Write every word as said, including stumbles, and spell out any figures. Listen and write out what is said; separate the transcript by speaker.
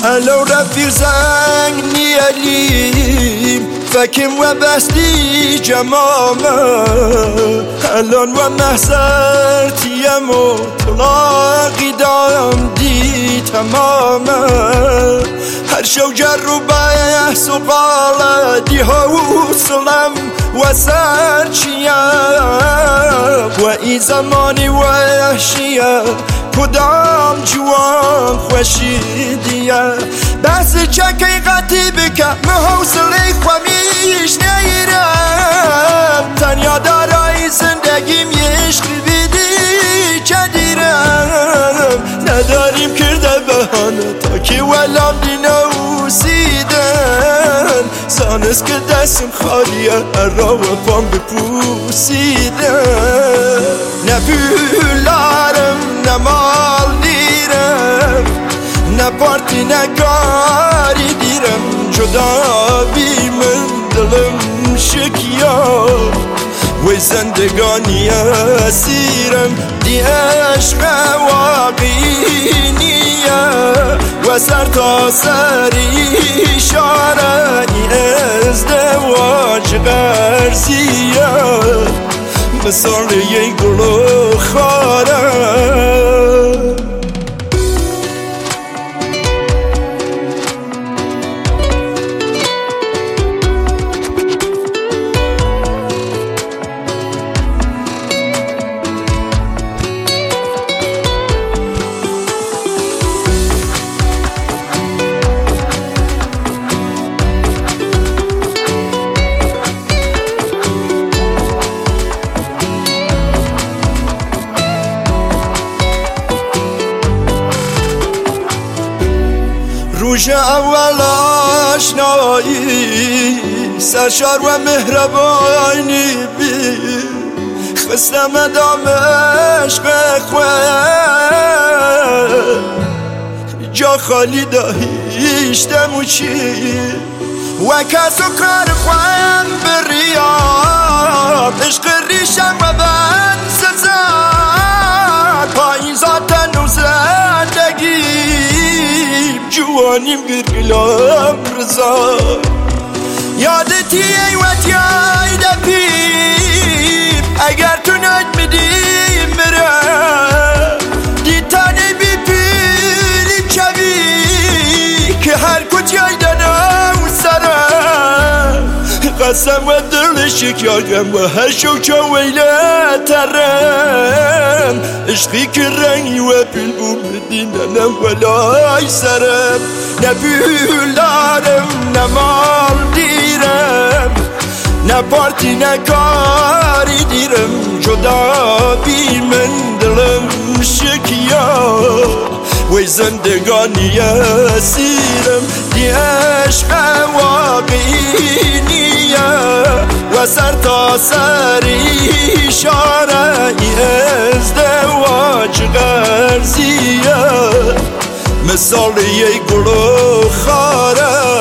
Speaker 1: هلو رفیق زنگ نیالیم فکم و بستی جمامه الان و محضر تیم و طلاقی دام دی تمامه هر شو جر و بحث و قاله دی حوصلم و سرچیه و ای زمانی وحشیه کدام جوان خوشیدیه بحث چکی قطی بکم حوصله خمیش نیرم تنیا دارای زندگیم یشق بیدی چه دیرم نداریم کرده بهانه تا که ولام دی نوسیدن زانست که دستم خالیه هر را و پام بپوسیدن نه پولارم نه مال دیرم نه پارتی نه کاری دیرم جدا بی من دلم شکیا وی زندگانی اسیرم دی عشق واقعی نیه و سر تا سری شارنی ازدواج غرزیه مثال یک گل و خاره روش اول آشنایی سرشار و مهربانی بی خستم دامش بخواه جا خالی داشتم و چی و کس و کار خوام بریاد عشق ریشم و بند سزد پاییزاتن و زندگی جوانیم گرگلام رضا یادتی ایوت یای دپیر اگر تو نجمدیم برم دیتانه بی پیلی چوی که هر کجای دنم سرم قسم و دل شکایم و هر شو چو ویله ترم عشقی که رنگی و پیل بوم دینم ولای سرم نه پولارم نه مال دیرم نه پارتی نه کاری دیرم جدا بی من دلم شکیا وی زندگانی اسیرم دی عشق واقعی نیه و سر تا سری شارعی ازدواج غرزیه مثال یک گل و خاره